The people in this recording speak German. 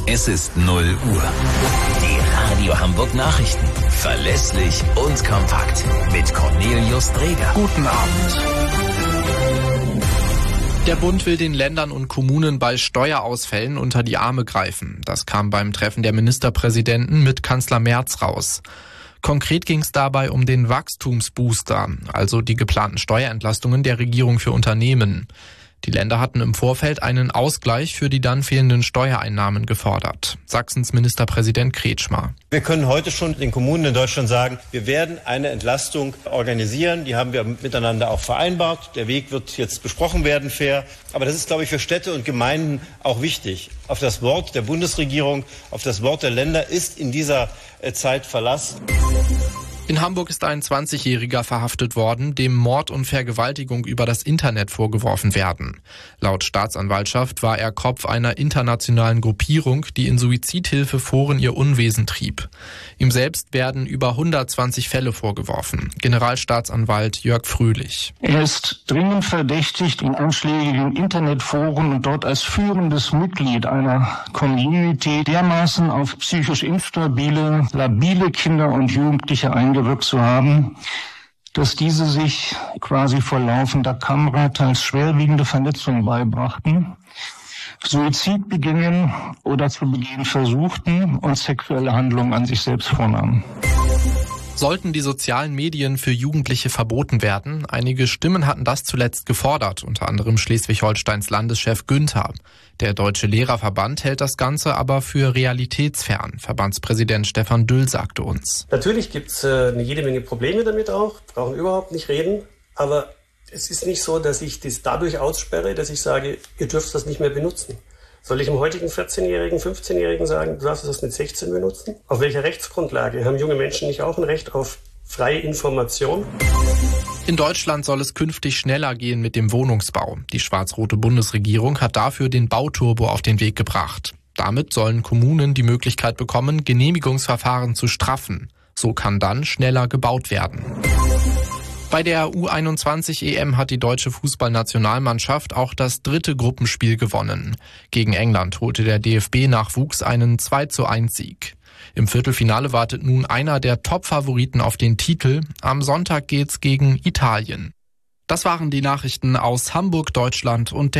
Es ist 0 Uhr. Die Radio Hamburg Nachrichten. Verlässlich und kompakt. Mit Cornelius Dreger. Guten Abend. Der Bund will den Ländern und Kommunen bei Steuerausfällen unter die Arme greifen. Das kam beim Treffen der Ministerpräsidenten mit Kanzler Merz raus. Konkret ging es dabei um den Wachstumsbooster, also die geplanten Steuerentlastungen der Regierung für Unternehmen. Die Länder hatten im Vorfeld einen Ausgleich für die dann fehlenden Steuereinnahmen gefordert. Sachsens Ministerpräsident Kretschmer. Wir können heute schon den Kommunen in Deutschland sagen, wir werden eine Entlastung organisieren. Die haben wir miteinander auch vereinbart. Der Weg wird jetzt besprochen werden, fair. Aber das ist, glaube ich, für Städte und Gemeinden auch wichtig. Auf das Wort der Bundesregierung, auf das Wort der Länder ist in dieser Zeit Verlass. In Hamburg ist ein 20-Jähriger verhaftet worden, dem Mord und Vergewaltigung über das Internet vorgeworfen werden. Laut Staatsanwaltschaft war er Kopf einer internationalen Gruppierung, die in Suizidhilfeforen ihr Unwesen trieb. Ihm selbst werden über 120 Fälle vorgeworfen. Generalstaatsanwalt Jörg Fröhlich. Er ist dringend verdächtigt, in einschlägigen Internetforen und dort als führendes Mitglied einer Community dermaßen auf psychisch instabile, labile Kinder und Jugendliche eingewirkt zu haben, dass diese sich quasi vor laufender Kamera teils schwerwiegende Verletzungen beibrachten, Suizid begingen oder zu begehen versuchten und sexuelle Handlungen an sich selbst vornahmen. Sollten die sozialen Medien für Jugendliche verboten werden? Einige Stimmen hatten das zuletzt gefordert, unter anderem Schleswig-Holsteins Landeschef Günther. Der Deutsche Lehrerverband hält das Ganze aber für realitätsfern. Verbandspräsident Stefan Düll sagte uns. Natürlich gibt es eine jede Menge Probleme damit auch, brauchen wir überhaupt nicht reden. Aber es ist nicht so, dass ich das dadurch aussperre, dass ich sage, ihr dürft das nicht mehr benutzen. Soll ich dem heutigen 14-Jährigen, 15-Jährigen sagen, du darfst das mit 16 benutzen? Auf welcher Rechtsgrundlage? Haben junge Menschen nicht auch ein Recht auf freie Information? In Deutschland soll es künftig schneller gehen mit dem Wohnungsbau. Die schwarz-rote Bundesregierung hat dafür den Bauturbo auf den Weg gebracht. Damit sollen Kommunen die Möglichkeit bekommen, Genehmigungsverfahren zu straffen. So kann dann schneller gebaut werden. Bei der U21-EM hat die deutsche Fußballnationalmannschaft auch das 3. Gruppenspiel gewonnen. Gegen England holte der DFB-Nachwuchs einen 2:1-Sieg. Im Viertelfinale wartet nun einer der Top-Favoriten auf den Titel. Am Sonntag geht's gegen Italien. Das waren die Nachrichten aus Hamburg, Deutschland und der